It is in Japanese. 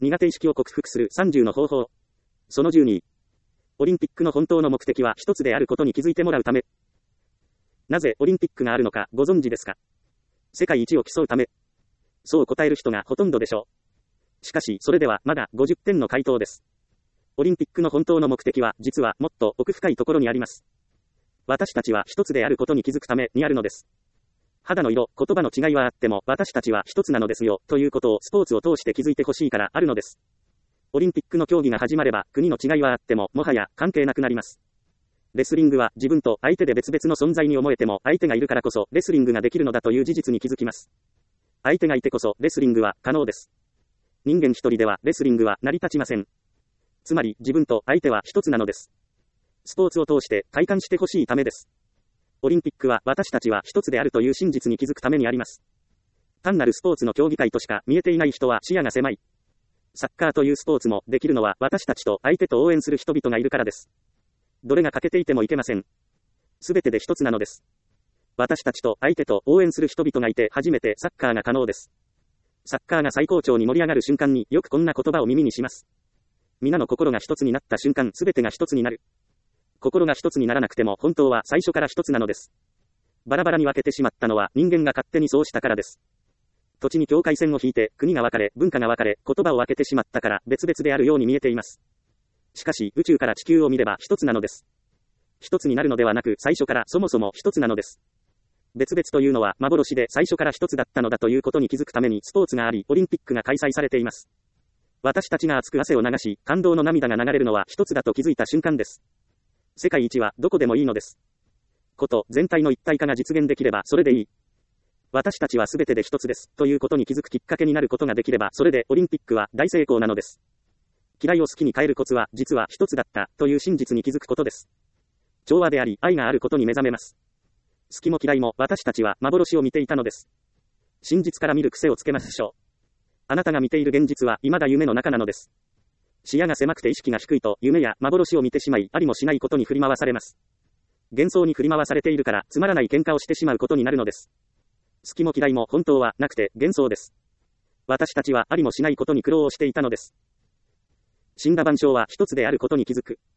苦手意識を克服する30の方法。その12。オリンピックの本当の目的は一つであることに気づいてもらうため。なぜオリンピックがあるのかご存知ですか？世界一を競うため。そう答える人がほとんどでしょう。しかし、それではまだ50点の回答です。オリンピックの本当の目的は、実はもっと奥深いところにあります。私たちは一つであることに気づくためにあるのです。肌の色、言葉の違いはあっても、私たちは一つなのですよ、ということをスポーツを通して気づいてほしいからあるのです。オリンピックの競技が始まれば、国の違いはあっても、もはや関係なくなります。レスリングは自分と相手で別々の存在に思えても、相手がいるからこそ、レスリングができるのだという事実に気づきます。相手がいてこそ、レスリングは可能です。人間一人では、レスリングは成り立ちません。つまり、自分と相手は一つなのです。スポーツを通して体感してほしいためです。オリンピックは私たちは一つであるという真実に気づくためにあります。単なるスポーツの競技会としか見えていない人は視野が狭い。サッカーというスポーツもできるのは私たちと相手と応援する人々がいるからです。どれが欠けていてもいけません。すべてで一つなのです。私たちと相手と応援する人々がいて初めてサッカーが可能です。サッカーが最高潮に盛り上がる瞬間によくこんな言葉を耳にします。皆の心が一つになった瞬間、すべてが一つになる。心が一つにならなくても本当は最初から一つなのです。バラバラに分けてしまったのは人間が勝手にそうしたからです。土地に境界線を引いて国が分かれ、文化が分かれ、言葉を分けてしまったから別々であるように見えています。しかし宇宙から地球を見れば一つなのです。一つになるのではなく最初からそもそも一つなのです。別々というのは幻で最初から一つだったのだということに気づくためにスポーツがあり、オリンピックが開催されています。私たちが熱く汗を流し、感動の涙が流れるのは一つだと気づいた瞬間です。世界一はどこでもいいのです。こと全体の一体化が実現できればそれでいい。私たちは全てで一つです、ということに気づくきっかけになることができればそれでオリンピックは大成功なのです。嫌いを好きに変えるコツは実は一つだった、という真実に気づくことです。調和であり、愛があることに目覚めます。好きも嫌いも私たちは幻を見ていたのです。真実から見る癖をつけましょう。あなたが見ている現実は未だ夢の中なのです。視野が狭くて意識が低いと夢や幻を見てしまいありもしないことに振り回されます。幻想に振り回されているからつまらない喧嘩をしてしまうことになるのです。好きも嫌いも本当はなくて幻想です。私たちはありもしないことに苦労をしていたのです。死んだ万象は一つであることに気づく。